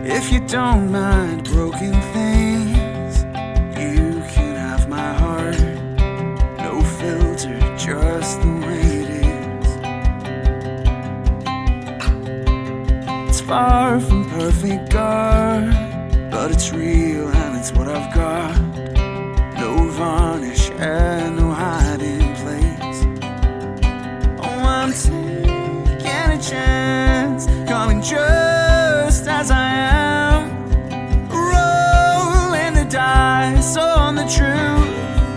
If you don't mind broken things, you can have my heart. No filter, just the way it is. It's far from perfect, God, but it's real and it's what I've got. No varnish and no hiding place. Oh, I'm taking a chance, coming just as I am, rolling the dice on the truth.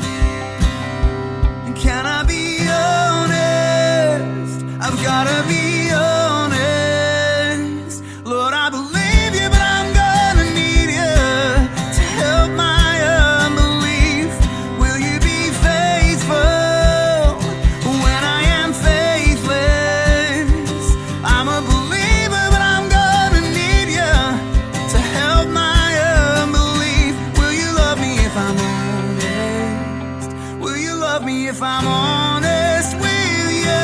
And can I be honest? I've gotta be honest. Lord, I believe you, but I'm gonna need you to help my unbelief. Will you be faithful when I am faithless? I'm a believer, but I'm gonna need you to help my unbelief. Will you love me if I'm honest? Will you love me if I'm honest with you?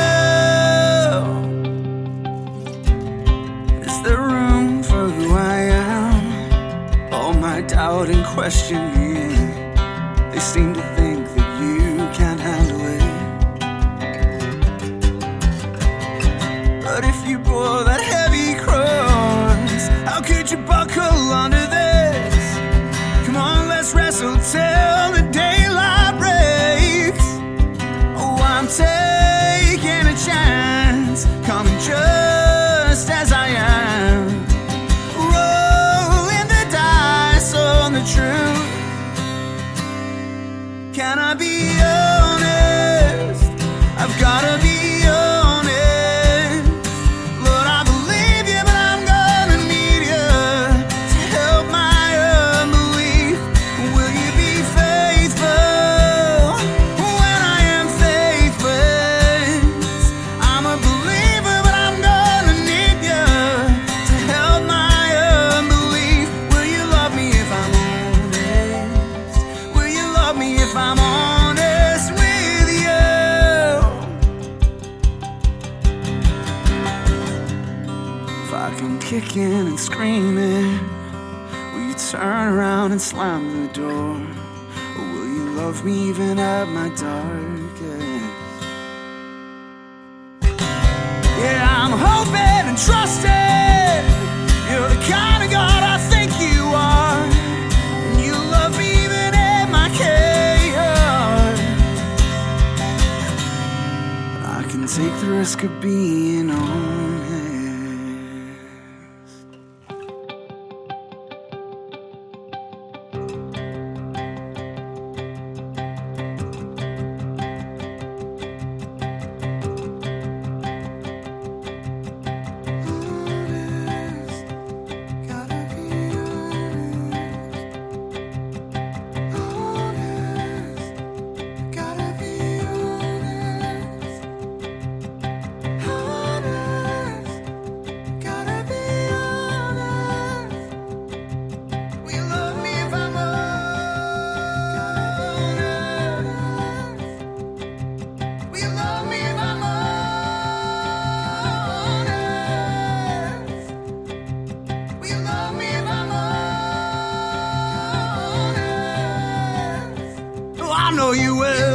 Is there room for who I am? All my doubt and questioning, they seem to think that you can't handle it. But if you bore that heavy cross, how could you buckle under this? Come on, let's wrestle till the daylight breaks. Oh, I'm taking a chance, coming just as I am, rolling the dice on the truth. Can I be honest? I've gotta be honest. Lord, I believe you, but I'm gonna need you to help my unbelief. Will you be faithful when I am faithless? I'm a believer, but I'm gonna need you to help my unbelief. Will you love me if I'm honest? Will you love me if I'm honest with you? If I come kicking and screaming, will you turn around and slam the door? Or will you love me even at my darkest? Yeah, I'm hoping and trusting you're the kind of God I think you are, and you love me even in my chaos. I can take the risk of being honest. Gotta be honest. Gotta be honest. Honest. Gotta be honest. Will you love me if I'm honest? Will you love me if I'm honest? Will you love me if I'm honest? Oh, I know you will.